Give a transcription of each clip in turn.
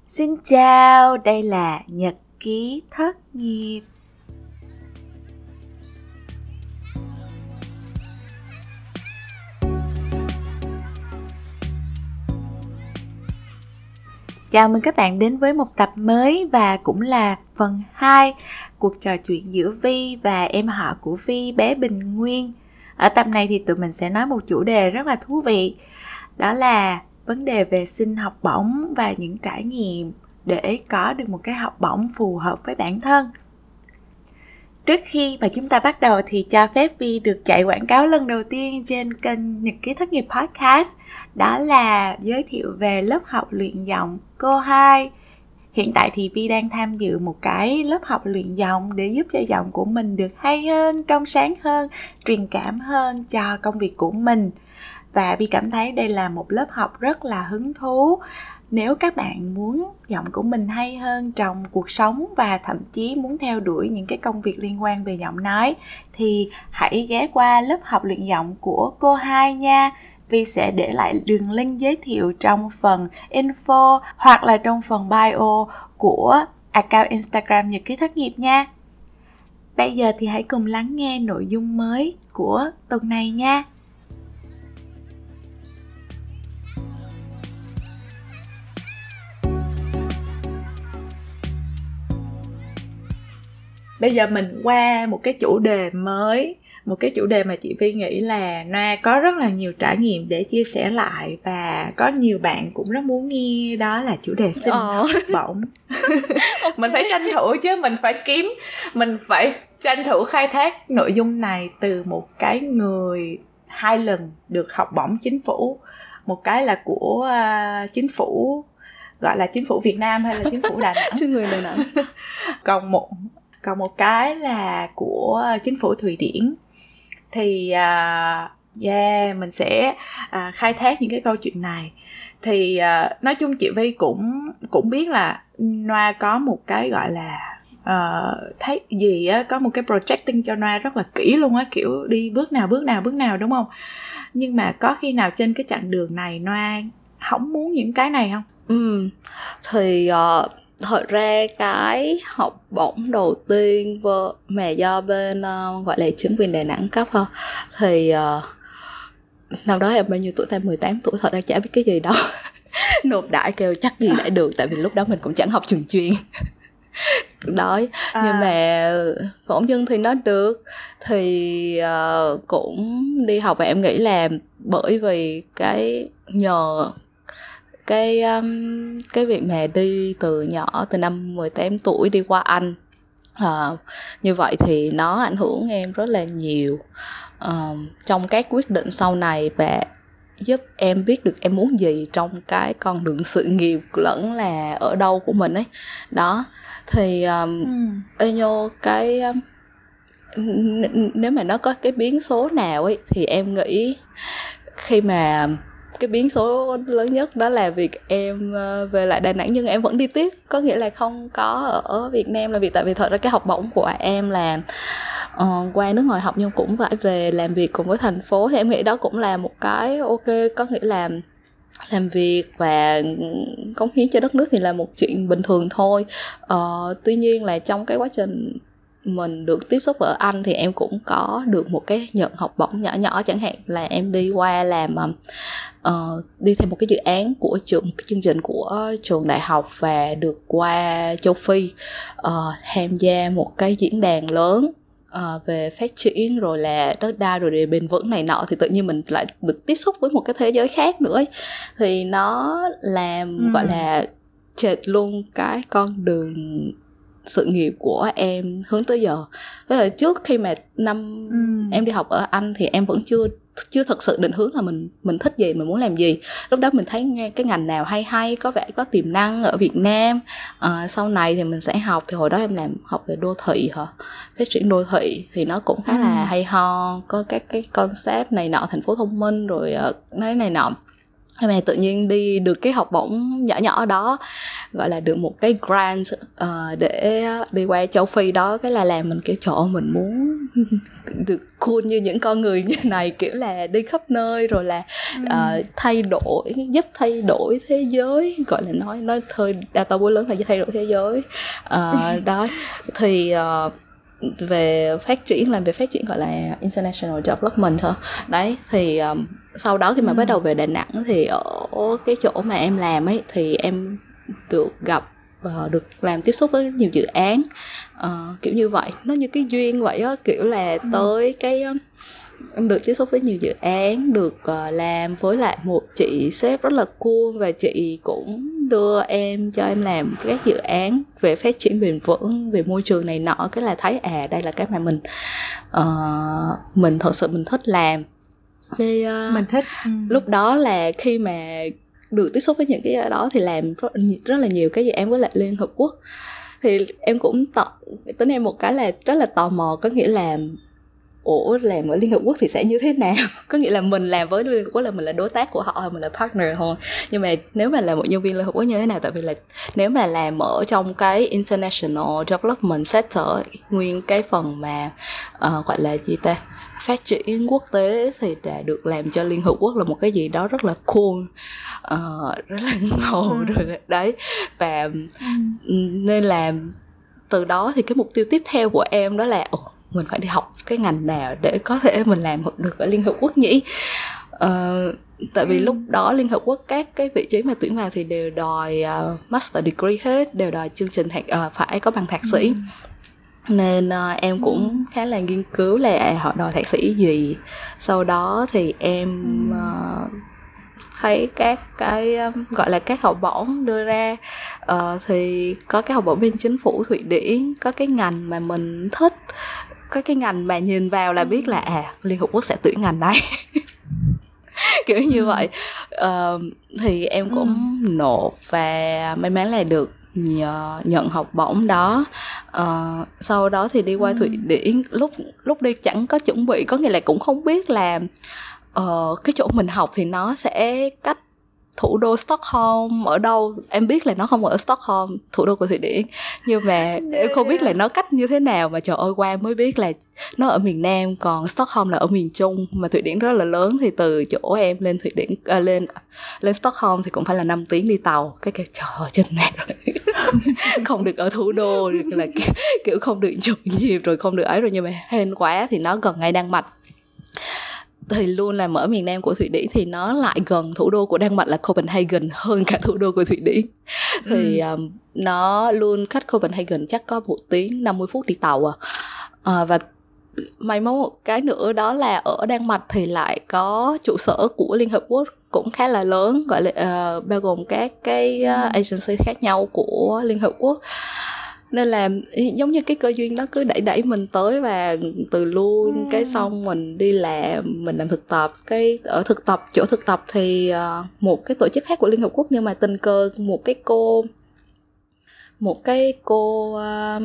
Xin chào, đây là Nhật ký thất nghiệp. Chào mừng các bạn đến với một tập mới và cũng là phần 2 cuộc trò chuyện giữa Vi và em họ của Vi, bé Bình Nguyên. Ở tập này thì tụi mình sẽ nói một chủ đề rất là thú vị, đó là vấn đề về xin học bổng và những trải nghiệm để có được một cái học bổng phù hợp với bản thân. Trước khi mà chúng ta bắt đầu thì cho phép Vi được chạy quảng cáo lần đầu tiên trên kênh Nhật ký thất nghiệp podcast. Đó là giới thiệu về lớp học luyện giọng cô 2. Hiện tại thì Vi đang tham dự một cái lớp học luyện giọng để giúp cho giọng của mình được hay hơn, trong sáng hơn, truyền cảm hơn cho công việc của mình. Và Vi cảm thấy đây là một lớp học rất là hứng thú. Nếu các bạn muốn giọng của mình hay hơn trong cuộc sống và thậm chí muốn theo đuổi những cái công việc liên quan về giọng nói thì hãy ghé qua lớp học luyện giọng của cô 2 nha. Vi sẽ để lại đường link giới thiệu trong phần info hoặc là trong phần bio của account Instagram Nhật ký thất nghiệp nha. Bây giờ thì hãy cùng lắng nghe nội dung mới của tuần này nha. Bây giờ mình qua một cái chủ đề mới, một cái chủ đề mà chị Vi nghĩ là Noa có rất là nhiều trải nghiệm để chia sẻ lại và có nhiều bạn cũng rất muốn nghe, đó là chủ đề xin học bổng. Mình phải tranh thủ chứ, mình phải tranh thủ khai thác nội dung này từ một cái người 2 lần được học bổng chính phủ. Một cái là của chính phủ, gọi là chính phủ Việt Nam hay là chính phủ Đà Nẵng? Chính người Đà Nẵng. Còn một cái là của chính phủ Thụy Điển. Thì mình sẽ khai thác những cái câu chuyện này. Thì nói chung chị Vi cũng biết là Noa có một cái gọi là thấy gì á, có một cái projecting cho Noa rất là kỹ luôn á, kiểu đi bước nào đúng không? Nhưng mà có khi nào trên cái chặng đường này Noa không muốn những cái này không? Thì thật ra cái học bổng đầu tiên mà do bên gọi là chính quyền Đà Nẵng cấp thôi, thì năm đó em bao nhiêu tuổi ta, 18 tuổi, thật ra chả biết cái gì đâu. Nộp đại kêu chắc gì đã được, tại vì lúc đó mình cũng chẳng học trường chuyên. Đói. Nhưng mà bỗng dưng thì nó được, thì cũng đi học. Và em nghĩ là bởi vì nhờ cái việc mà đi từ nhỏ, từ năm 18 tuổi đi qua Anh, như vậy thì nó ảnh hưởng em rất là nhiều trong các quyết định sau này, và giúp em biết được em muốn gì trong cái con đường sự nghiệp lẫn là ở đâu của mình ấy. Đó thì nếu mà nó có cái biến số nào ấy thì em nghĩ khi mà cái biến số lớn nhất đó là việc em về lại Đà Nẵng, nhưng em vẫn đi tiếp, có nghĩa là không có ở Việt Nam làm việc. Tại vì thật ra cái học bổng của em là qua nước ngoài học nhưng cũng phải về làm việc cùng với thành phố, thì em nghĩ đó cũng là một cái ok. Có nghĩa là làm việc và cống hiến cho đất nước thì là một chuyện bình thường thôi. Tuy nhiên là trong cái quá trình mình được tiếp xúc ở Anh thì em cũng có được một cái nhận học bổng nhỏ nhỏ, chẳng hạn là em đi qua làm đi theo một cái dự án của chương trình của trường đại học, và được qua châu Phi tham gia một cái diễn đàn lớn về phát triển rồi là đất đai rồi để bền vững này nọ. Thì tự nhiên mình lại được tiếp xúc với một cái thế giới khác nữa ấy. Thì nó làm gọi là trệt luôn cái con đường sự nghiệp của em hướng tới giờ. Tức là trước khi mà em đi học ở Anh thì em vẫn chưa thật sự định hướng là mình thích gì, mình muốn làm gì. Lúc đó mình thấy nghe cái ngành nào hay có vẻ có tiềm năng ở Việt Nam, sau này thì mình sẽ học. Thì hồi đó em học về đô thị phát triển đô thị, thì nó cũng khá là hay ho, có các cái concept này nọ, thành phố thông minh rồi này nọ. Thế mà tự nhiên đi được cái học bổng nhỏ nhỏ đó, gọi là được một cái grant để đi qua châu Phi đó, cái là làm mình kiểu trời ơi, mình muốn được cool như những con người như này, kiểu là đi khắp nơi rồi là giúp thay đổi thế giới, gọi là nói hơi data bối lớn là thay đổi thế giới. Đó thì về phát triển gọi là international development thôi. Đấy thì sau đó khi mà bắt đầu về Đà Nẵng thì ở cái chỗ mà em làm ấy thì em được gặp được làm tiếp xúc với nhiều dự án kiểu như vậy, nó như cái duyên vậy á, kiểu là tới cái được tiếp xúc với nhiều dự án, được làm với lại một chị sếp rất là cool, và chị cũng đưa em cho em làm các dự án về phát triển bền vững, về môi trường này nọ, cái là thấy đây là cái mà mình thật sự mình thích làm. Thì mình thích. Lúc đó là khi mà được tiếp xúc với những cái đó thì làm rất là nhiều cái dự án với lại Liên Hợp Quốc. Thì em cũng tính em một cái là rất là tò mò, có nghĩa là làm ở Liên Hợp Quốc thì sẽ như thế nào. Có nghĩa là mình làm với Liên Hợp Quốc là mình là đối tác của họ, mình là partner thôi, nhưng mà nếu mà là một nhân viên Liên Hợp Quốc như thế nào. Tại vì là nếu mà làm ở trong cái international development sector, nguyên cái phần mà gọi là gì ta, phát triển quốc tế, thì đã được làm cho Liên Hợp Quốc là một cái gì đó rất là cool, rất là ngầu rồi đấy. Và nên là từ đó thì cái mục tiêu tiếp theo của em đó là mình phải đi học cái ngành nào để có thể mình làm được ở Liên Hợp Quốc nhỉ. Tại vì lúc đó Liên Hợp Quốc các cái vị trí mà tuyển vào thì đều đòi master degree hết, đều đòi chương trình phải có bằng thạc sĩ. Nên em cũng khá là nghiên cứu là họ đòi thạc sĩ gì. Sau đó thì em thấy các cái gọi là các học bổng đưa ra, thì có cái học bổng bên chính phủ Thụy Điển, có cái ngành mà mình thích, có cái ngành mà nhìn vào là biết là Liên Hợp Quốc sẽ tuyển ngành này. Kiểu như vậy. Thì em cũng nộp và may mắn là được nhận học bổng đó. Sau đó thì đi qua Thụy Điển, lúc đi chẳng có chuẩn bị, có nghĩa là cũng không biết là cái chỗ mình học thì nó sẽ cách thủ đô Stockholm ở đâu. Em biết là nó không ở Stockholm, thủ đô của Thụy Điển, nhưng mà em không biết là nó cách như thế nào, mà trời ơi qua mới biết là nó ở miền Nam, còn Stockholm là ở miền Trung, mà Thụy Điển rất là lớn. Thì từ chỗ em lên Thụy Điển lên Stockholm thì cũng phải là 5 tiếng đi tàu. Cái trời ơi chết mẹ rồi. Không được ở thủ đô, là kiểu không được chụp gì rồi, không được ấy rồi, nhưng mà hên quá thì nó gần ngay Đan Mạch. Thì luôn là ở miền Nam của Thụy Điển thì nó lại gần thủ đô của Đan Mạch là Copenhagen hơn cả thủ đô của Thụy Điển. Thì nó luôn cách Copenhagen chắc có 1 tiếng 50 phút đi tàu và may mắn một cái nữa đó là ở Đan Mạch thì lại có trụ sở của Liên Hợp Quốc cũng khá là lớn, gọi là bao gồm các cái agency khác nhau của Liên Hợp Quốc. Nên là giống như cái cơ duyên đó cứ đẩy mình tới, và từ luôn cái xong mình đi làm, mình làm thực tập. Cái ở chỗ thực tập thì một cái tổ chức khác của Liên Hợp Quốc, nhưng mà tình cờ một cái cô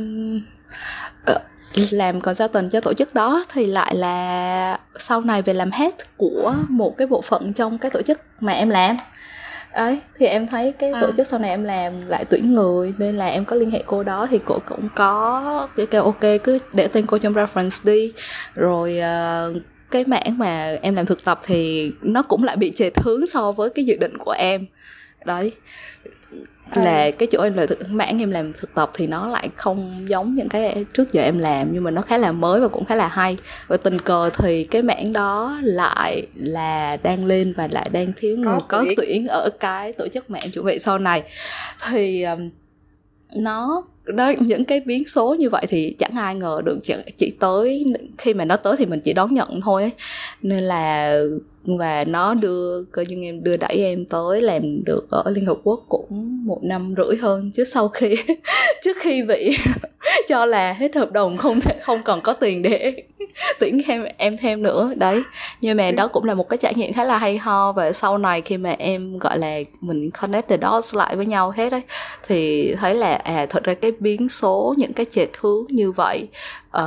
làm consultant cho tổ chức đó thì lại là sau này về làm head của một cái bộ phận trong cái tổ chức mà em làm. Đấy, thì em thấy cái tổ chức sau này em làm lại tuyển người, nên là em có liên hệ cô đó, thì cô cũng có kêu ok cứ để tên cô trong reference đi. Rồi cái mảng mà em làm thực tập thì nó cũng lại bị chệch hướng so với cái dự định của em. Đấy là cái chỗ em là mảng em làm thực tập thì nó lại không giống những cái trước giờ em làm, nhưng mà nó khá là mới và cũng khá là hay. Và tình cờ thì cái mảng đó lại là đang lên và lại đang thiếu người có tuyển ở cái tổ chức mà em chuẩn bị sau này. Thì nó đó, những cái biến số như vậy thì chẳng ai ngờ được, chỉ tới khi mà nó tới thì mình chỉ đón nhận thôi ấy. Nên là và nó coi như em đưa đẩy em tới làm được ở Liên Hợp Quốc cũng 1 năm rưỡi hơn, chứ trước khi bị cho là hết hợp đồng, không còn có tiền để tuyển em thêm nữa đấy. Nhưng mà đó cũng là một cái trải nghiệm khá là hay ho. Và sau này khi mà em gọi là mình connect the dots lại với nhau hết đấy, thì thấy là thật ra cái biến số, những cái chệch hướng như vậy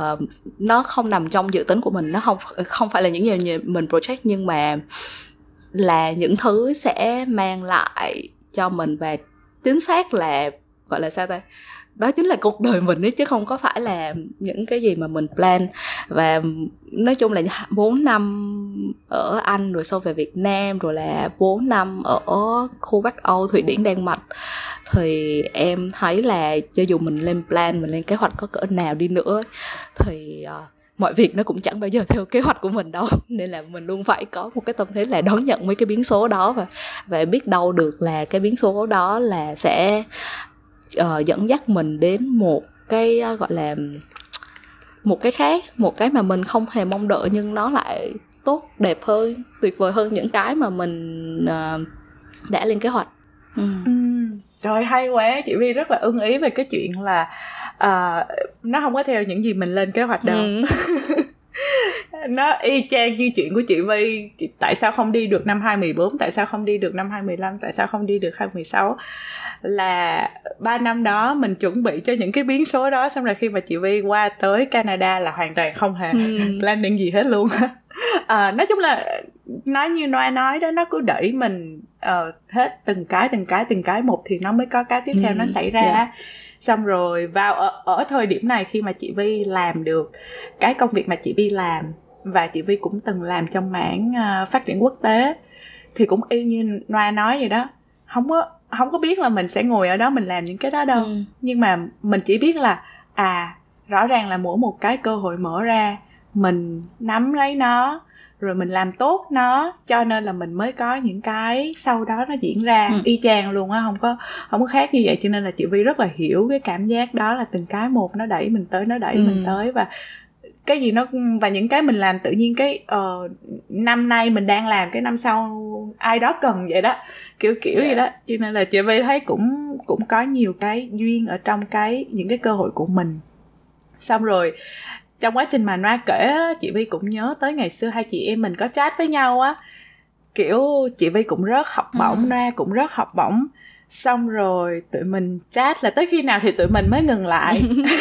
nó không nằm trong dự tính của mình, nó không phải là những gì mình project, nhưng mà là những thứ sẽ mang lại cho mình, và chính xác là gọi là sao ta, đó chính là cuộc đời mình ấy, chứ không có phải là những cái gì mà mình plan. Và nói chung là 4 năm ở Anh rồi sau về Việt Nam, rồi là 4 năm ở khu Bắc Âu, Thụy Điển, Đan Mạch, thì em thấy là cho dù mình lên plan, mình lên kế hoạch có cỡ nào đi nữa thì mọi việc nó cũng chẳng bao giờ theo kế hoạch của mình đâu. Nên là mình luôn phải có một cái tâm thế là đón nhận mấy cái biến số đó, và biết đâu được là cái biến số đó là sẽ dẫn dắt mình đến một cái gọi là một cái khác, một cái mà mình không hề mong đợi, nhưng nó lại tốt đẹp hơn, tuyệt vời hơn những cái mà mình đã lên kế hoạch. Trời, hay quá. Chị Vi rất là ưng ý về cái chuyện là nó không có theo những gì mình lên kế hoạch đâu. Nó y chang như chuyện của chị Vi. Tại sao không đi được năm 2014, tại sao không đi được năm 2015, tại sao không đi được 2016, là 3 năm đó mình chuẩn bị cho những cái biến số đó, xong rồi khi mà chị Vi qua tới Canada là hoàn toàn không hề planning gì hết luôn. Nói chung là nói như Noa nói đó, nó cứ đẩy mình hết từng cái một thì nó mới có cái tiếp theo nó xảy ra. Xong rồi vào ở thời điểm này, khi mà chị Vi làm được cái công việc mà chị Vi làm, và chị Vi cũng từng làm trong mảng phát triển quốc tế, thì cũng y như Noa nói vậy đó, không có biết là mình sẽ ngồi ở đó mình làm những cái đó đâu. Nhưng mà mình chỉ biết là rõ ràng là mỗi một cái cơ hội mở ra mình nắm lấy nó, rồi mình làm tốt nó, cho nên là mình mới có những cái sau đó nó diễn ra y chang luôn á, không có khác như vậy. Cho nên là chị Vi rất là hiểu cái cảm giác đó, là từng cái một nó đẩy mình tới, mình tới, và cái gì nó, và những cái mình làm tự nhiên cái năm nay mình đang làm, cái năm sau ai đó cần vậy đó, kiểu vậy đó. Cho nên là chị Vi thấy cũng có nhiều cái duyên ở trong những cái cơ hội của mình. Xong rồi trong quá trình mà Noa kể, chị Vi cũng nhớ tới ngày xưa hai chị em mình có chat với nhau á, kiểu chị Vi cũng rớt học bổng, Noa cũng rớt học bổng, xong rồi tụi mình chat là tới khi nào thì tụi mình mới ngừng lại.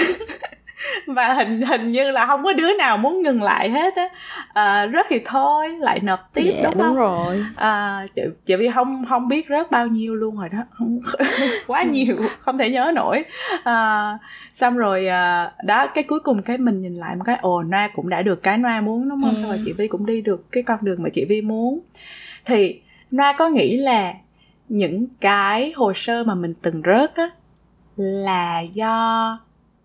Và hình như là không có đứa nào muốn ngừng lại hết á. Rớt thì thôi, lại nộp tiếp, đúng không? Đúng rồi. Chị Vi không biết rớt bao nhiêu luôn rồi đó, quá nhiều, không thể nhớ nổi. Xong rồi đó, cái cuối cùng cái mình nhìn lại một cái, Noa cũng đã được cái Noa muốn, đúng không? Xong rồi chị Vi cũng đi được cái con đường mà chị Vi muốn. Thì Noa có nghĩ là những cái hồ sơ mà mình từng rớt á là do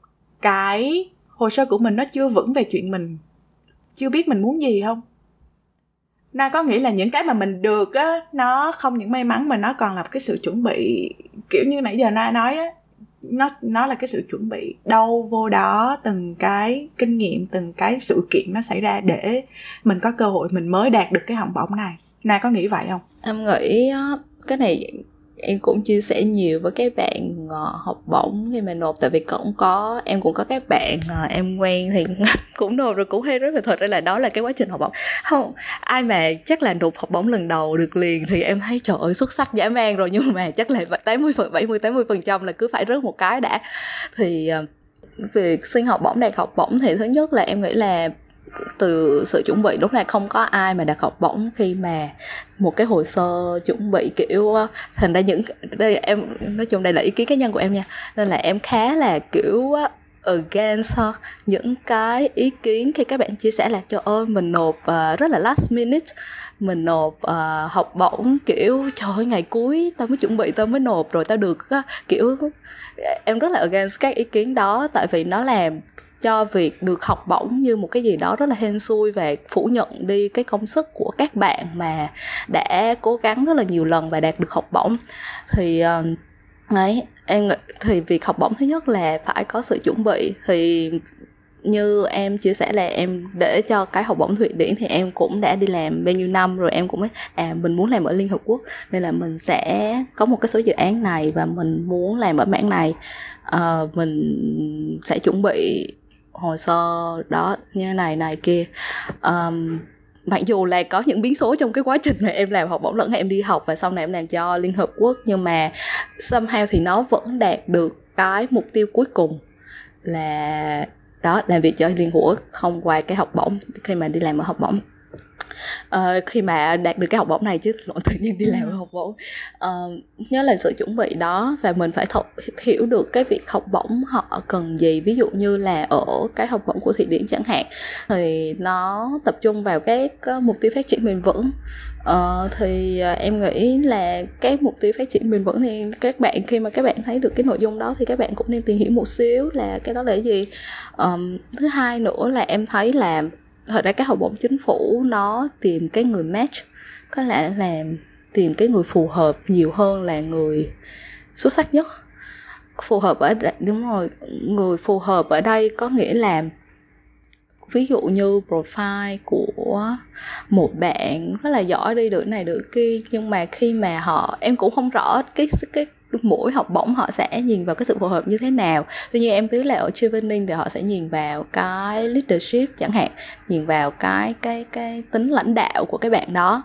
cái hồ sơ của mình nó chưa vững về chuyện mình chưa biết mình muốn gì không? Noa có nghĩ là những cái mà mình được á, nó không những may mắn mà nó còn là cái sự chuẩn bị, kiểu như nãy giờ Noa nói á, nó là cái sự chuẩn bị đâu vô đó, từng cái kinh nghiệm, từng cái sự kiện nó xảy ra để mình có cơ hội mình mới đạt được cái học bổng này. Noa có nghĩ vậy không? Em nghĩ cái này em cũng chia sẻ nhiều với các bạn học bổng khi mà nộp, tại vì em cũng có các bạn em quen thì cũng nộp rồi cũng hay rất là, thật ra là đó là cái quá trình học bổng. Không ai mà chắc là nộp học bổng lần đầu được liền thì em thấy trời ơi xuất sắc dã man rồi, nhưng mà chắc là 70-80% là cứ phải rớt một cái đã. Thì việc xin học bổng, đạt học bổng thì thứ nhất là em nghĩ là từ sự chuẩn bị, đúng là không có ai mà đạt học bổng khi mà một cái hồ sơ chuẩn bị kiểu, thành ra đây em nói chung đây là ý kiến cá nhân của em nha, nên là em khá là kiểu against những cái ý kiến khi các bạn chia sẻ là trời ơi mình nộp rất là last minute, mình nộp học bổng kiểu trời ơi ngày cuối tao mới chuẩn bị tao mới nộp rồi tao được kiểu. Em rất là against các ý kiến đó, tại vì nó làm cho việc được học bổng như một cái gì đó rất là hên xui, và phủ nhận đi cái công sức của các bạn mà đã cố gắng rất là nhiều lần và đạt được học bổng. Thì thì việc học bổng thứ nhất là phải có sự chuẩn bị. Thì như em chia sẻ là em để cho cái học bổng Thụy Điển thì em cũng đã đi làm bao nhiêu năm rồi, em cũng mình muốn làm ở Liên Hợp Quốc nên là mình sẽ có một cái số dự án này và mình muốn làm ở mảng này, mình sẽ chuẩn bị hồ sơ đó như này kia. Mặc dù là có những biến số trong cái quá trình mà em làm học bổng lẫn em đi học và sau này em làm cho Liên Hợp Quốc, nhưng mà somehow thì nó vẫn đạt được cái mục tiêu cuối cùng là đó, làm việc cho Liên Hợp Quốc thông qua cái học bổng khi mà đi làm ở học bổng. Khi mà đạt được cái học bổng này chứ tự nhiên đi làm học bổng, nhớ là sự chuẩn bị đó, và mình phải hiểu được cái việc học bổng họ cần gì. Ví dụ như là ở cái học bổng của Thụy Điển chẳng hạn, thì nó tập trung vào các mục tiêu phát triển bền vững. Thì em nghĩ là cái mục tiêu phát triển bền vững thì các bạn, khi mà các bạn thấy được cái nội dung đó thì các bạn cũng nên tìm hiểu một xíu là cái đó là cái gì. Thứ hai nữa là em thấy là thật ra cái học bổng chính phủ nó tìm cái người match, có lẽ là tìm cái người phù hợp nhiều hơn là người xuất sắc nhất. Phù hợp ở đây, đúng rồi, người phù hợp ở đây có nghĩa là ví dụ như profile của một bạn rất là giỏi đi được này được kia, nhưng mà khi mà em cũng không rõ cái mỗi học bổng họ sẽ nhìn vào cái sự phù hợp như thế nào. Tuy nhiên em biết là ở Chevening thì họ sẽ nhìn vào cái leadership chẳng hạn, nhìn vào cái tính lãnh đạo của cái bạn đó,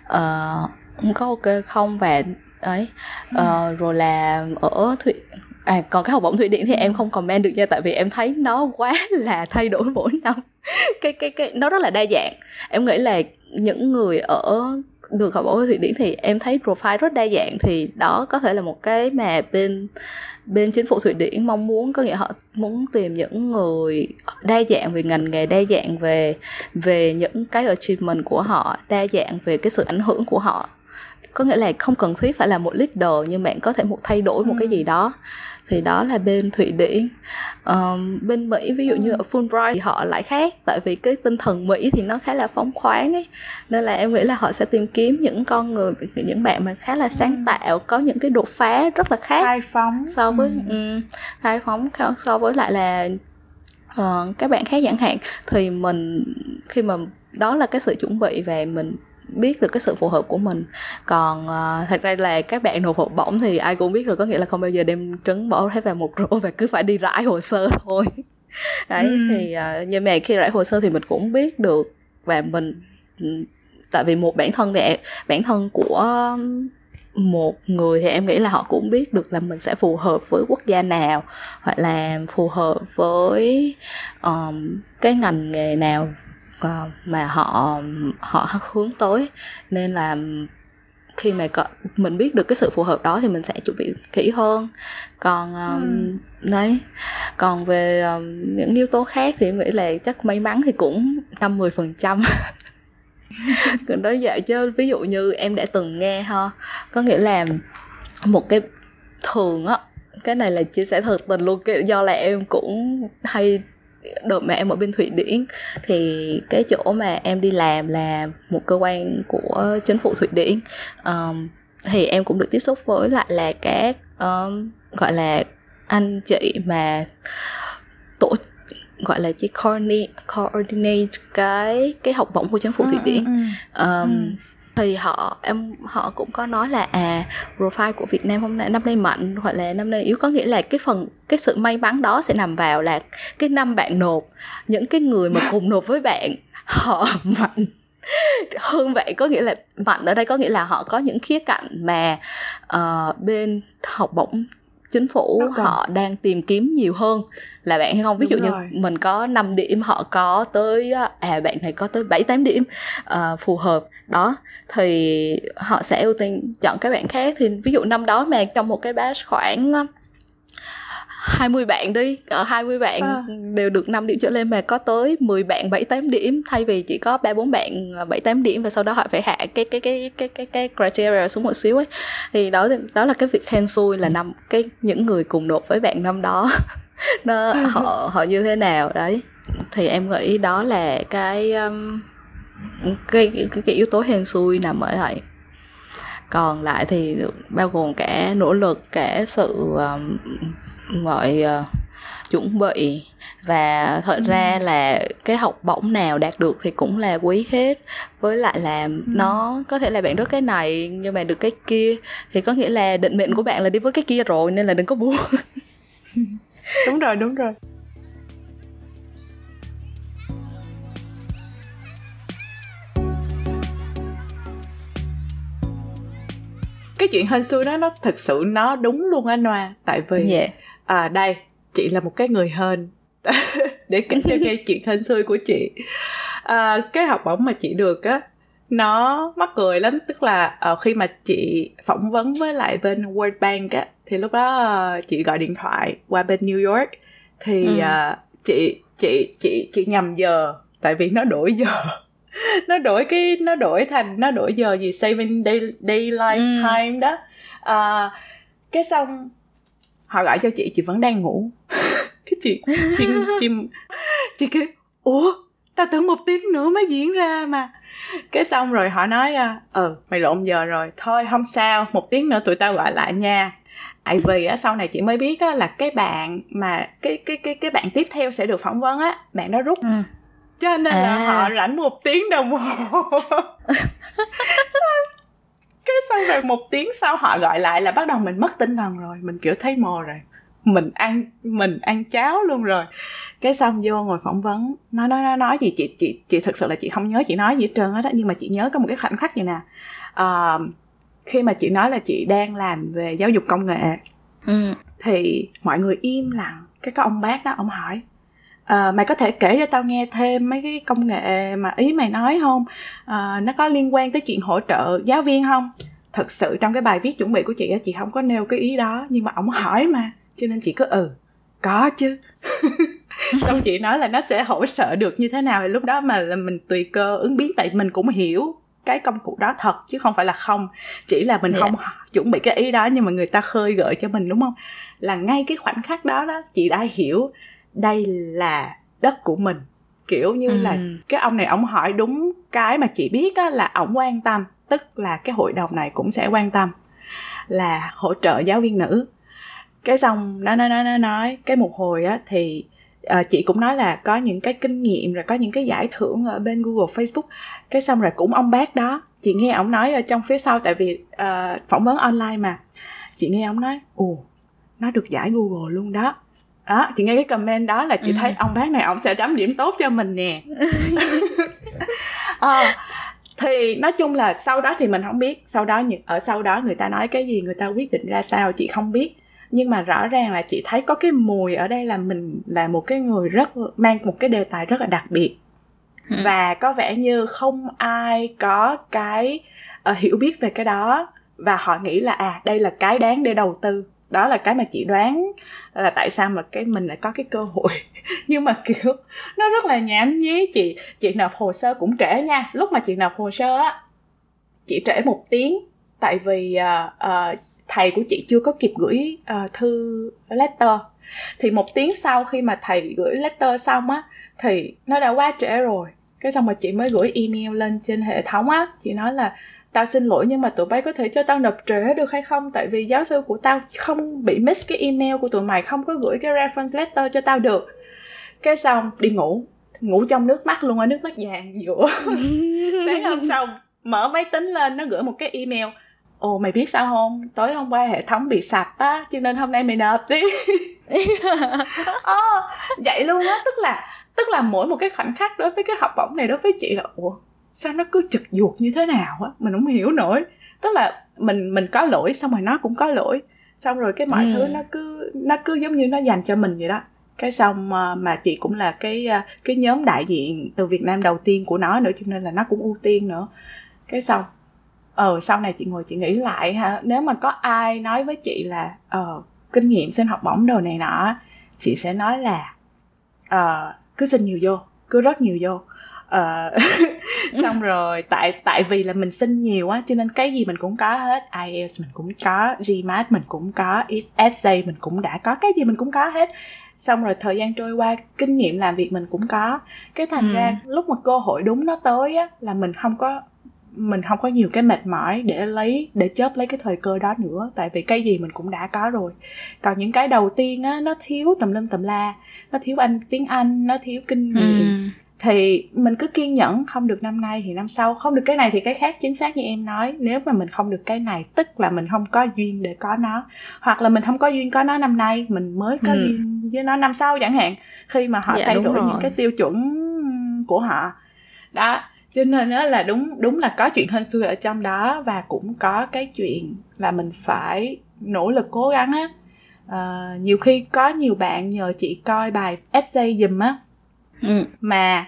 có ok không, và ấy. Rồi là ở còn cái học bổng Thụy Điển thì em không comment được nha, tại vì em thấy nó quá là thay đổi mỗi năm. cái nó rất là đa dạng. Em nghĩ là những người ở được học bổng ở Thụy Điển thì em thấy profile rất đa dạng, thì đó có thể là một cái mà bên chính phủ Thụy Điển mong muốn, có nghĩa họ muốn tìm những người đa dạng về ngành nghề, đa dạng về những cái achievement của họ, đa dạng về cái sự ảnh hưởng của họ. Có nghĩa là không cần thiết phải là một leader, nhưng bạn có thể thay đổi một cái gì đó. Thì đó là bên Thụy Điển. Bên Mỹ ví dụ như ở Fulbright thì họ lại khác, tại vì cái tinh thần Mỹ thì nó khá là phóng khoáng ấy, nên là em nghĩ là họ sẽ tìm kiếm những con người, những bạn mà khá là sáng tạo, có những cái đột phá rất là khác, khai phóng so với khai phóng so với lại là các bạn khác chẳng hạn. Thì mình khi mà đó là cái sự chuẩn bị về mình biết được cái sự phù hợp của mình. Còn thật ra là các bạn nộp học bổng thì ai cũng biết rồi, có nghĩa là không bao giờ đem trứng bỏ hết vào một rổ và cứ phải đi rải hồ sơ thôi. Đấy. Thì nhưng mà khi rải hồ sơ thì mình cũng biết được, và mình tại vì một bản thân của một người thì em nghĩ là họ cũng biết được là mình sẽ phù hợp với quốc gia nào, hoặc là phù hợp với cái ngành nghề nào mà họ hướng tới. Nên là khi mà mình biết được cái sự phù hợp đó thì mình sẽ chuẩn bị kỹ hơn. Còn đấy, còn về những yếu tố khác thì em nghĩ là chắc may mắn thì cũng 50-10%. Còn đó vậy chứ ví dụ như em đã từng nghe ha, có nghĩa là một cái thường á, cái này là chia sẻ thật tình luôn, do là em cũng hay đợt mà em ở bên Thụy Điển thì cái chỗ mà em đi làm là một cơ quan của chính phủ Thụy Điển, thì em cũng được tiếp xúc với lại là các gọi là anh chị mà gọi là chỉ coordinate cái học bổng của chính phủ Thụy Điển. Thì họ cũng có nói là profile của Việt Nam năm nay mạnh hoặc là năm nay yếu, có nghĩa là cái sự may mắn đó sẽ nằm vào là cái năm bạn nộp, những cái người mà cùng nộp với bạn họ mạnh hơn vậy. Có nghĩa là mạnh ở đây có nghĩa là họ có những khía cạnh mà bên học bổng chính phủ họ đang tìm kiếm nhiều hơn là bạn hay không. Ví dụ như mình có 5 điểm, họ có tới bạn này có tới 7-8 điểm phù hợp đó, thì họ sẽ ưu tiên chọn các bạn khác. Thì ví dụ năm đó mà trong một cái batch khoảng 20 bạn đi, 20 bạn đều được 5 điểm trở lên, mà có tới 10 bạn 7-8 điểm thay vì chỉ có 3-4 bạn 7-8 điểm, và sau đó họ phải hạ cái criteria xuống một xíu ấy. Thì đó là cái việc khen xui là những người cùng nộp với bạn năm đó họ như thế nào đấy. Thì em nghĩ đó là cái yếu tố hên xui nằm ở đây. Còn lại thì bao gồm cả nỗ lực, cả sự chuẩn bị, và thật ra là cái học bổng nào đạt được thì cũng là quý hết. Với lại là nó có thể là bạn rớt cái này nhưng mà được cái kia, thì có nghĩa là định mệnh của bạn là đi với cái kia rồi, nên là đừng có buồn. Đúng rồi. Cái chuyện hên xui đó nó thực sự nó đúng luôn anh Hoa. Tại vì đây chị là một cái người hên để kể cho nghe chuyện hên xui của chị. Cái học bổng mà chị được á nó mắc cười lắm. Tức là khi mà chị phỏng vấn với lại bên World Bank á, thì lúc đó chị gọi điện thoại qua bên New York, thì chị nhầm giờ, tại vì nó đổi giờ. nó đổi giờ gì saving daylight time đó. Cái xong họ gọi cho chị vẫn đang ngủ. Cái chị kêu ủa, tao tưởng 1 tiếng nữa mới diễn ra mà. Cái xong rồi họ nói mày lộn giờ rồi, thôi không sao, 1 tiếng nữa tụi tao gọi lại nha. Tại vì sau này chị mới biết là cái bạn mà cái bạn tiếp theo sẽ được phỏng vấn á, bạn đó rút, cho nên là họ rảnh 1 tiếng đồng hồ. Cái xong rồi 1 tiếng sau họ gọi lại là bắt đầu mình mất tinh thần rồi, mình kiểu thấy mồ rồi, mình ăn cháo luôn rồi. Cái xong vô ngồi phỏng vấn, nói gì chị thực sự là chị không nhớ chị nói gì hết trơn á, nhưng mà chị nhớ có một cái khoảnh khắc vậy nè. Khi mà chị nói là chị đang làm về giáo dục công nghệ, thì mọi người im lặng. Cái có ông bác đó, ông hỏi mày có thể kể cho tao nghe thêm mấy cái công nghệ mà ý mày nói không? Nó có liên quan tới chuyện hỗ trợ giáo viên không? Thật sự trong cái bài viết chuẩn bị của chị á, chị không có nêu cái ý đó, nhưng mà ổng hỏi mà, cho nên chị cứ có chứ. Xong chị nói là nó sẽ hỗ trợ được như thế nào, thì lúc đó mà là mình tùy cơ ứng biến, tại mình cũng hiểu cái công cụ đó thật chứ không phải là không, chỉ là mình không chuẩn bị cái ý đó, nhưng mà người ta khơi gợi cho mình, đúng không? Là ngay cái khoảnh khắc đó chị đã hiểu đây là đất của mình. Kiểu như là cái ông này ổng hỏi đúng cái mà chị biết á, là ổng quan tâm, tức là cái hội đồng này cũng sẽ quan tâm, là hỗ trợ giáo viên nữ. Cái xong nói cái một hồi á, thì chị cũng nói là có những cái kinh nghiệm, rồi có những cái giải thưởng ở bên Google, Facebook. Cái xong rồi cũng ông bác đó, chị nghe ổng nói ở trong phía sau, tại vì phỏng vấn online mà, chị nghe ổng nói nó được giải Google luôn đó. Đó, chị nghe cái comment đó là chị thấy ông bác này ổng sẽ chấm điểm tốt cho mình nè. Thì nói chung là sau đó thì mình không biết, sau đó người ta nói cái gì, người ta quyết định ra sao chị không biết, nhưng mà rõ ràng là chị thấy có cái mùi ở đây là mình là một cái người rất mang một cái đề tài rất là đặc biệt, và có vẻ như không ai có cái hiểu biết về cái đó, và họ nghĩ là đây là cái đáng để đầu tư. Đó là cái mà chị đoán là tại sao mà cái mình lại có cái cơ hội. Nhưng mà kiểu nó rất là nhảm nhí. Chị nộp hồ sơ cũng trễ nha. Lúc mà chị nộp hồ sơ á, chị trễ 1 tiếng, tại vì thầy của chị chưa có kịp gửi thư letter. Thì 1 tiếng sau khi mà thầy gửi letter xong á, thì nó đã quá trễ rồi. Cái xong mà chị mới gửi email lên trên hệ thống á, chị nói là tao xin lỗi, nhưng mà tụi bay có thể cho tao nộp trễ được hay không? Tại vì giáo sư của tao không bị miss cái email của tụi mày, không có gửi cái reference letter cho tao được. Cái xong đi ngủ trong nước mắt luôn á, nước mắt vàng giữa. Sáng hôm sau mở máy tính lên, nó gửi một cái email: mày biết sao không? Tối hôm qua hệ thống bị sập á, cho nên hôm nay mày nộp đi. Vậy luôn á. Tức là mỗi một cái khoảnh khắc đối với cái học bổng này, đối với chị là sao nó cứ chực vuột như thế nào á, mình không hiểu nổi. Tức là mình có lỗi, xong rồi nó cũng có lỗi, xong rồi cái mọi thứ nó cứ giống như nó dành cho mình vậy đó. Cái xong mà chị cũng là cái nhóm đại diện từ Việt Nam đầu tiên của nó nữa, cho nên là nó cũng ưu tiên nữa. Cái xong sau này chị ngồi chị nghĩ lại ha, nếu mà có ai nói với chị là kinh nghiệm xin học bổng đồ này nọ, chị sẽ nói là cứ xin nhiều vô, cứ rất nhiều vô. Xong rồi tại vì là mình xin nhiều á, cho nên cái gì mình cũng có hết. IELTS mình cũng có, GMAT mình cũng có, essay mình cũng đã có, cái gì mình cũng có hết. Xong rồi thời gian trôi qua, kinh nghiệm làm việc mình cũng có. Cái thành ra lúc mà cơ hội đúng nó tới á, là mình không có nhiều cái mệt mỏi để chớp lấy cái thời cơ đó nữa, tại vì cái gì mình cũng đã có rồi. Còn những cái đầu tiên á, nó thiếu tùm lum tùm la, nó thiếu tiếng Anh, nó thiếu kinh nghiệm, thì mình cứ kiên nhẫn. Không được năm nay thì năm sau, không được cái này thì cái khác. Chính xác như em nói, nếu mà mình không được cái này, tức là mình không có duyên để có nó, hoặc là mình không có duyên có nó năm nay, mình mới có duyên với nó năm sau chẳng hạn, khi mà họ thay đổi những cái tiêu chuẩn của họ đó. Cho nên đó là đúng là có chuyện hên xui ở trong đó, và cũng có cái chuyện là mình phải nỗ lực cố gắng á. Nhiều khi có nhiều bạn nhờ chị coi bài essay giùm á, mà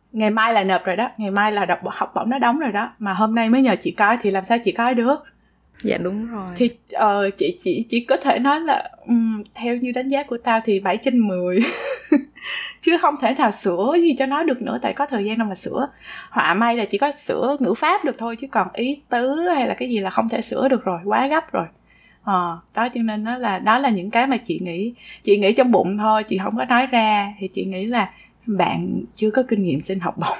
ngày mai là nộp rồi đó, ngày mai là học bổng nó đóng rồi đó, mà hôm nay mới nhờ chị coi thì làm sao chị coi được. Dạ đúng rồi. Thì chị chỉ có thể nói là theo như đánh giá của tao thì 7/10 chứ không thể nào sửa gì cho nó được nữa, tại có thời gian đâu mà sửa. Họa may là chỉ có sửa ngữ pháp được thôi, chứ còn ý tứ hay là cái gì là không thể sửa được rồi, quá gấp rồi. Đó, cho nên đó là những cái mà chị nghĩ trong bụng thôi, chị không có nói ra. Thì chị nghĩ là bạn chưa có kinh nghiệm xin học bổng.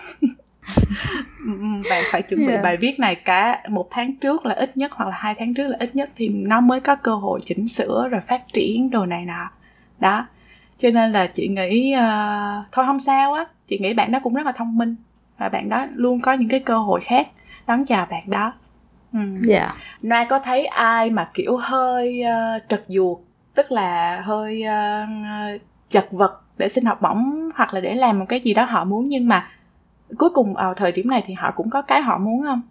Bạn phải chuẩn bị bài viết này cả 1 tháng trước là ít nhất, hoặc là 2 tháng trước là ít nhất, thì nó mới có cơ hội chỉnh sửa rồi phát triển đồ này nọ đó. Cho nên là chị nghĩ thôi không sao á, chị nghĩ bạn đó cũng rất là thông minh và bạn đó luôn có những cái cơ hội khác đón chào bạn đó. Dạ. Noa có thấy ai mà kiểu hơi trật ruột, tức là hơi chật vật để xin học bổng hoặc là để làm một cái gì đó họ muốn, nhưng mà cuối cùng ở thời điểm này thì họ cũng có cái họ muốn không?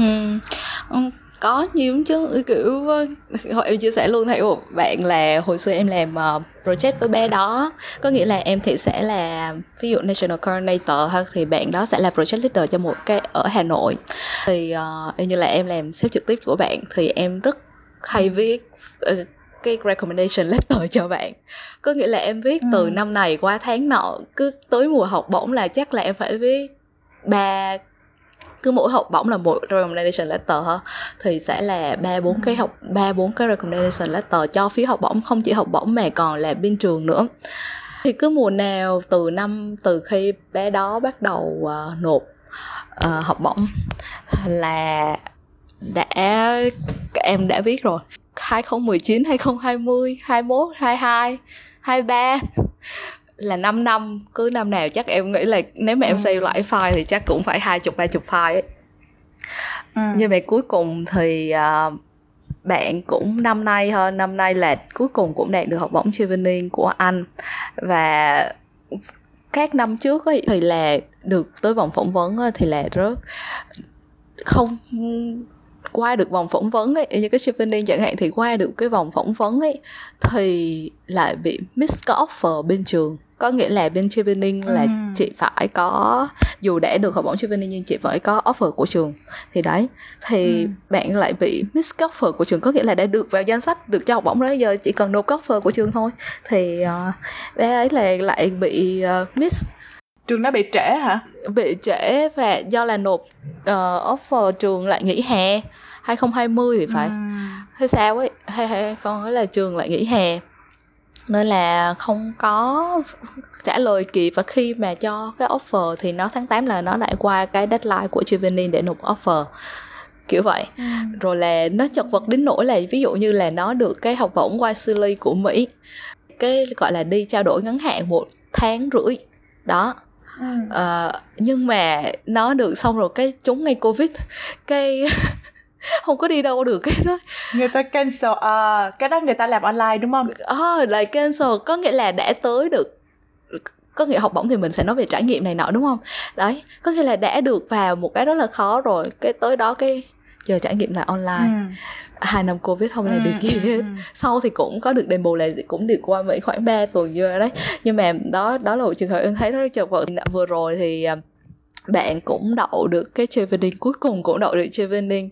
Có nhiều chứ, kiểu hồi em chia sẻ luôn thấy một bạn là hồi xưa em làm project với bé đó, có nghĩa là em thì sẽ là ví dụ national coordinator ha, thì bạn đó sẽ là project leader cho một cái ở Hà Nội. Thì như là em làm sếp trực tiếp của bạn thì em rất hay viết cái recommendation letter cho bạn, có nghĩa là em viết từ năm này qua tháng nọ, cứ tới mùa học bổng là chắc là em phải viết cứ mỗi học bổng là một recommendation letter ha, thì sẽ là 3-4 cái recommendation letter cho phía học bổng, không chỉ học bổng mà còn là bên trường nữa. Thì cứ mùa nào từ khi bé đó bắt đầu nộp học bổng là em đã viết rồi. 2019, 2020, 21, 22, 23 là 5 năm, cứ năm nào chắc em nghĩ là nếu mà em save lại file thì chắc cũng phải 20-30 file ấy. Nhưng mà cuối cùng thì bạn cũng năm nay là cuối cùng cũng đạt được học bổng Chevening của anh. Và các năm trước ấy, thì là được tới vòng phỏng vấn ấy, thì là rất không qua được vòng phỏng vấn ấy, như cái Chevening chẳng hạn, thì qua được cái vòng phỏng vấn ấy thì lại bị miss cái offer bên trường. Có nghĩa là bên Chevening là chị phải có, dù đã được học bổng Chevening nhưng chị phải có offer của trường. Thì đấy, thì bạn lại bị miss cái offer của trường, có nghĩa là đã được vào danh sách được cho học bổng rồi, giờ chỉ cần nộp cái offer của trường thôi. Thì bé ấy là lại bị miss. Trường nó bị trễ hả? Bị trễ, và do là nộp offer trường lại nghỉ hè 2020 thì phải, hay sao ấy, hay con nói là trường lại nghỉ hè nên là không có trả lời kịp, và khi mà cho cái offer thì nó tháng 8 là nó đã qua cái deadline của Chevening để nộp offer, kiểu vậy. Rồi là nó chật vật đến nỗi là ví dụ như là nó được cái học bổng Wisely của Mỹ, cái gọi là đi trao đổi ngắn hạn 1 tháng rưỡi đó. Nhưng mà nó được xong rồi cái trúng ngay Covid, cái không có đi đâu được cái đó. Người ta cancel, cái đó người ta làm online đúng không? Lại cancel, có nghĩa là đã tới được, có nghĩa học bổng thì mình sẽ nói về trải nghiệm này nọ đúng không? Đấy, có nghĩa là đã được vào một cái rất là khó rồi, cái tới đó cái giờ trải nghiệm là online. 2 năm Covid không làm được gì hết. Sau thì cũng có được đền bù là cũng được qua Mỹ khoảng 3 tuần rồi đấy. Nhưng mà đó là một trường hợp em thấy rất là chật vật. Vừa rồi thì bạn cũng đậu được cái Chevening, cuối cùng cũng đậu được Chevening,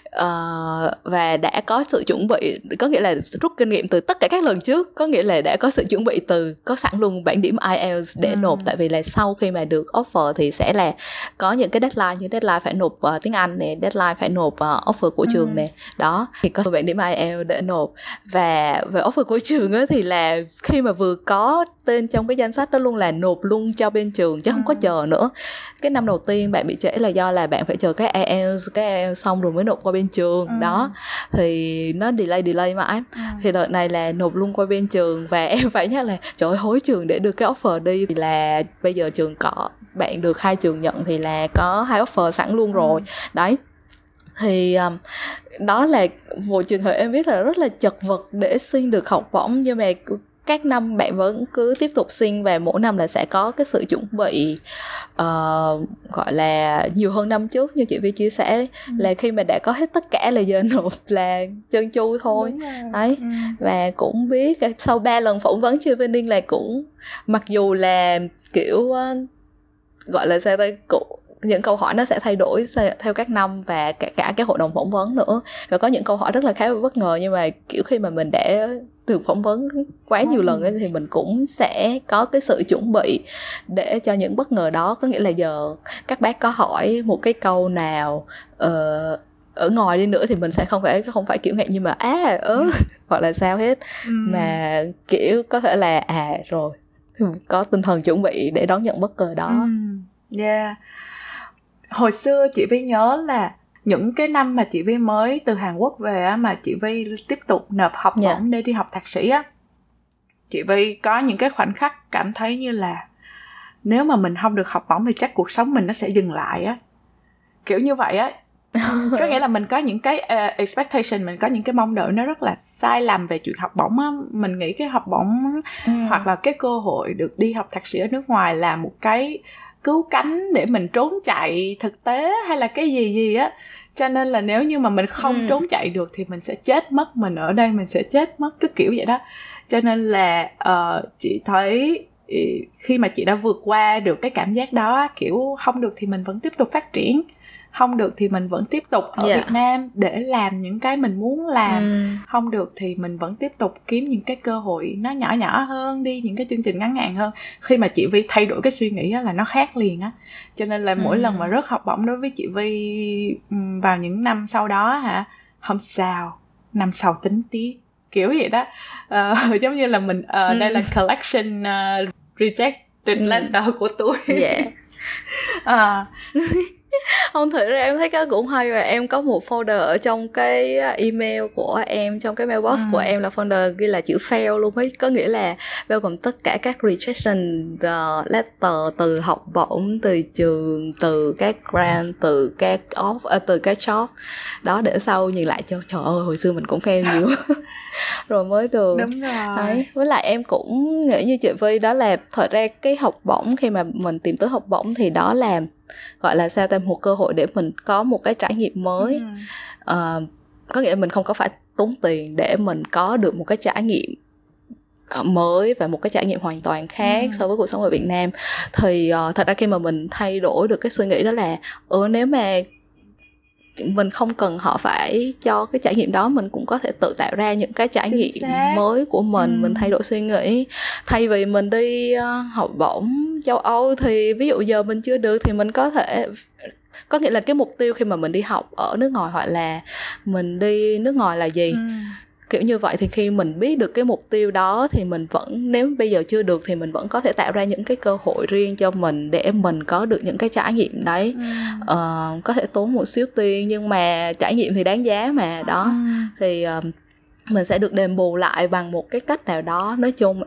và đã có sự chuẩn bị, có nghĩa là rút kinh nghiệm từ tất cả các lần trước, có nghĩa là đã có sự chuẩn bị từ có sẵn luôn bảng điểm IELTS để nộp. Tại vì là sau khi mà được offer thì sẽ là có những cái deadline, như deadline phải nộp tiếng Anh nè, deadline phải nộp offer của trường nè, đó thì có bảng điểm IELTS để nộp. Và về offer của trường ấy, thì là khi mà vừa có tên trong cái danh sách đó luôn là nộp luôn cho bên trường chứ không có chờ nữa. Cái năm đầu tiên bạn bị trễ là do là bạn phải chờ cái IELTS xong rồi mới nộp qua bên trường đó, thì nó delay mãi. Thì đợt này là nộp luôn qua bên trường, và em phải nhắc là trời ơi, hối trường để được cái offer đi. Thì là bây giờ trường có, bạn được 2 trường nhận thì là có 2 offer sẵn luôn rồi đấy. Thì đó là một trường hợp em biết là rất là chật vật để xin được học bổng, nhưng mà các năm bạn vẫn cứ tiếp tục xin, và mỗi năm là sẽ có cái sự chuẩn bị gọi là nhiều hơn năm trước. Như chị Vi chia sẻ là khi mà đã có hết tất cả là giờ nộp là trơn tru thôi đấy. Và cũng biết sau 3 lần phỏng vấn Chevening là cũng, mặc dù là kiểu gọi là sao ta, những câu hỏi nó sẽ thay đổi theo các năm và cả cái hội đồng phỏng vấn nữa. Và có những câu hỏi rất là khá bất ngờ, nhưng mà kiểu khi mà mình đã được phỏng vấn quá nhiều lần ấy, thì mình cũng sẽ có cái sự chuẩn bị để cho những bất ngờ đó. Có nghĩa là giờ các bác có hỏi một cái câu nào ở ngoài đi nữa thì mình sẽ không phải kiểu ngạc nhiên mà hoặc là sao hết, mà kiểu có thể là rồi có tinh thần chuẩn bị để đón nhận bất ngờ đó. Yeah. Hồi xưa chị Vi nhớ là những cái năm mà chị Vi mới từ Hàn Quốc về á, mà chị Vi tiếp tục nộp học bổng để đi học thạc sĩ á, chị Vi có những cái khoảnh khắc cảm thấy như là nếu mà mình không được học bổng thì chắc cuộc sống mình nó sẽ dừng lại á, kiểu như vậy á. Có nghĩa là mình có những cái expectation, mình có những cái mong đợi nó rất là sai lầm về chuyện học bổng á. Mình nghĩ cái học bổng hoặc là cái cơ hội được đi học thạc sĩ ở nước ngoài là một cái cứu cánh để mình trốn chạy thực tế hay là cái gì á. Cho nên là nếu như mà mình không trốn chạy được thì mình sẽ chết mất, mình ở đây mình sẽ chết mất, cái kiểu vậy đó. Cho nên là chị thấy khi mà chị đã vượt qua được cái cảm giác đó, kiểu không được thì mình vẫn tiếp tục phát triển, không được thì mình vẫn tiếp tục ở Việt Nam để làm những cái mình muốn làm, không được thì mình vẫn tiếp tục kiếm những cái cơ hội nó nhỏ nhỏ hơn, đi những cái chương trình ngắn hạn hơn. Khi mà chị Vi thay đổi cái suy nghĩ á là nó khác liền á. Cho nên là mỗi lần mà rớt học bổng đối với chị Vi vào những năm sau đó không sao, năm sau tính tiếp, kiểu vậy đó. Giống như là mình đây là collection rejected letter của tôi. Không, thực ra em thấy cái cũng hay, và em có một folder ở trong cái email của em, trong cái mailbox của em là folder ghi là chữ fail luôn ấy. Có nghĩa là bao gồm tất cả các rejection letter, từ học bổng, từ trường, từ các grant, từ các từ các job đó, để sau nhìn lại cho trời ơi hồi xưa mình cũng fail nhiều rồi mới được. Đúng rồi. Đấy. Với lại em cũng nghĩ như chị Vi, đó là thật ra cái học bổng, khi mà mình tìm tới học bổng thì đó là gọi là sao ta, một cơ hội để mình có một cái trải nghiệm mới. Có nghĩa là mình không có phải tốn tiền để mình có được một cái trải nghiệm mới và một cái trải nghiệm hoàn toàn khác so với cuộc sống ở Việt Nam. Thì thật ra khi mà mình thay đổi được cái suy nghĩ đó là nếu mà mình không cần họ phải cho cái trải nghiệm đó, mình cũng có thể tự tạo ra những cái trải nghiệm mới của mình thay đổi suy nghĩ. Thay vì mình đi học bổng châu Âu thì ví dụ giờ mình chưa được thì mình có nghĩa là cái mục tiêu khi mà mình đi học ở nước ngoài hoặc là mình đi nước ngoài là gì, kiểu như vậy. Thì khi mình biết được cái mục tiêu đó thì mình vẫn, nếu bây giờ chưa được thì mình vẫn có thể tạo ra những cái cơ hội riêng cho mình để mình có được những cái trải nghiệm đấy. Có thể tốn một xíu tiền nhưng mà trải nghiệm thì đáng giá mà đó. Thì mình sẽ được đền bù lại bằng một cái cách nào đó. Nói chung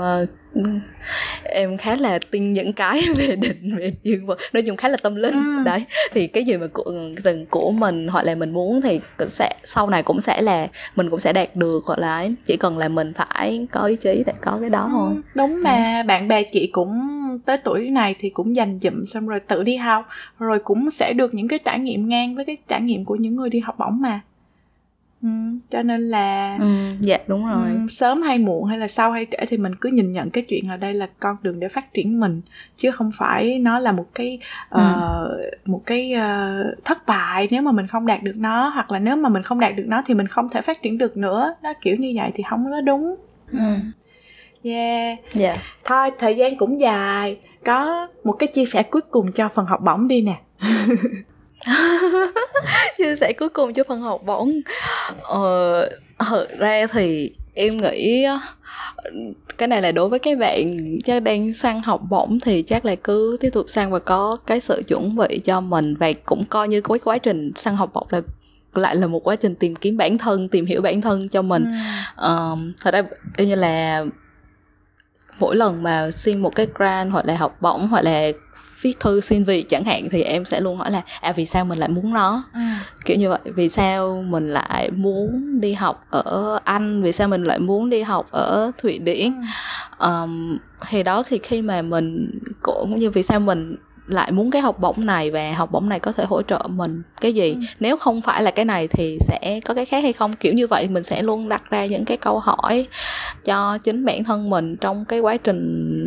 em khá là tin những cái về định về duyên vật, nói chung khá là tâm linh đấy. Thì cái gì mà của mình hoặc là mình muốn thì sẽ sau này cũng sẽ là mình cũng sẽ đạt được, hoặc là chỉ cần là mình phải có ý chí để có cái đó thôi. Đúng mà bạn bè chị cũng tới tuổi này thì cũng dành dụm xong rồi tự đi học, rồi cũng sẽ được những cái trải nghiệm ngang với cái trải nghiệm của những người đi học bổng mà. Cho nên là dạ đúng rồi. Sớm hay muộn hay là sau hay trễ thì mình cứ nhìn nhận cái chuyện là đây là con đường để phát triển mình, chứ không phải nó là một cái thất bại nếu mà mình không đạt được nó, hoặc là nếu mà mình không đạt được nó thì mình không thể phát triển được nữa đó, kiểu như vậy thì không có đúng. Yeah. Thôi thời gian cũng dài, có một cái chia sẻ cuối cùng cho phần học bổng đi nè. Chia sẻ cuối cùng cho phần học bổng. Thật ra thì em nghĩ cái này là đối với các bạn chắc đang săn học bổng thì chắc là cứ tiếp tục săn và có cái sự chuẩn bị cho mình, và cũng coi như cái quá trình săn học bổng là lại là một quá trình tìm kiếm bản thân, tìm hiểu bản thân cho mình. Thật ra như là mỗi lần mà xin một cái grant hoặc là học bổng hoặc là viết thư xin việc chẳng hạn, thì em sẽ luôn hỏi là vì sao mình lại muốn nó, kiểu như vậy. Vì sao mình lại muốn đi học ở Anh, vì sao mình lại muốn đi học ở Thụy Điển. Thì đó, thì khi mà mình cũng như vì sao mình lại muốn cái học bổng này, và học bổng này có thể hỗ trợ mình cái gì, nếu không phải là cái này thì sẽ có cái khác hay không, kiểu như vậy. Mình sẽ luôn đặt ra những cái câu hỏi cho chính bản thân mình trong cái quá trình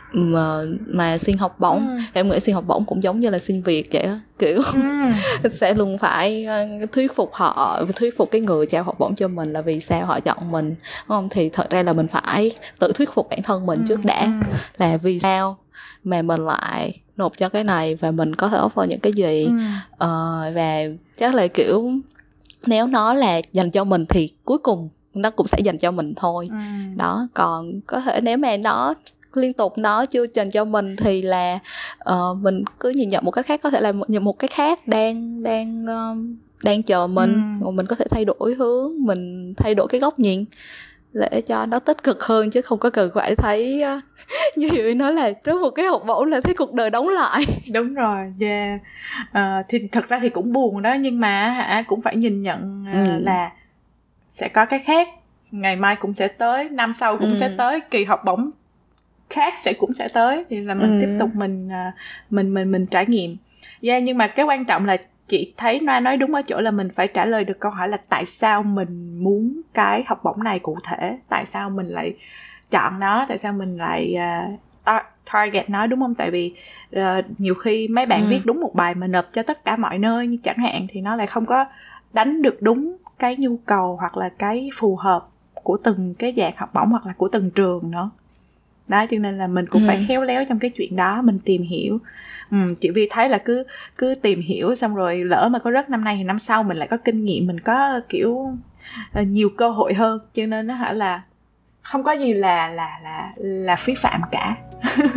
mà xin học bổng. Em nghĩ xin học bổng cũng giống như là xin việc vậy đó, kiểu sẽ luôn phải thuyết phục họ, thuyết phục cái người trao học bổng cho mình là vì sao họ chọn mình, đúng không? Thì thật ra là mình phải tự thuyết phục bản thân mình trước đã, là vì sao mà mình lại nộp cho cái này và mình có thể offer những cái gì. Và chắc là kiểu nếu nó là dành cho mình thì cuối cùng nó cũng sẽ dành cho mình thôi. Đó, còn có thể nếu mà nó liên tục nó chưa dành cho mình thì là mình cứ nhìn nhận một cách khác, có thể là một cái khác đang chờ mình. Mình có thể thay đổi hướng, mình thay đổi cái góc nhìn để cho nó tích cực hơn, chứ không có cần phải thấy như vậy nói là trước một cái học bổng là thấy cuộc đời đóng lại. Đúng rồi, yeah. Thì thật ra thì cũng buồn đó, nhưng mà cũng phải nhìn nhận là sẽ có cái khác, ngày mai cũng sẽ tới, năm sau cũng sẽ tới, kỳ học bổng khác cũng sẽ tới, thì là mình tiếp tục mình trải nghiệm. Yeah, nhưng mà cái quan trọng là chị thấy Noa nói đúng ở chỗ là mình phải trả lời được câu hỏi là tại sao mình muốn cái học bổng này cụ thể, tại sao mình lại chọn nó, tại sao mình lại target nó, đúng không? Tại vì nhiều khi mấy bạn viết đúng một bài mà nộp cho tất cả mọi nơi như chẳng hạn, thì nó lại không có đánh được đúng cái nhu cầu hoặc là cái phù hợp của từng cái dạng học bổng hoặc là của từng trường nữa. Đó, cho nên là mình cũng phải khéo léo trong cái chuyện đó, mình tìm hiểu. Chị Vi thấy là cứ tìm hiểu xong rồi lỡ mà có rớt năm nay thì năm sau mình lại có kinh nghiệm, mình có kiểu nhiều cơ hội hơn, cho nên nó là không có gì là phí phạm cả.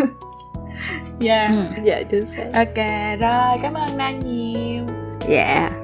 Yeah. Dạ chính xác. Ok, rồi cảm ơn Na nhiều. Dạ.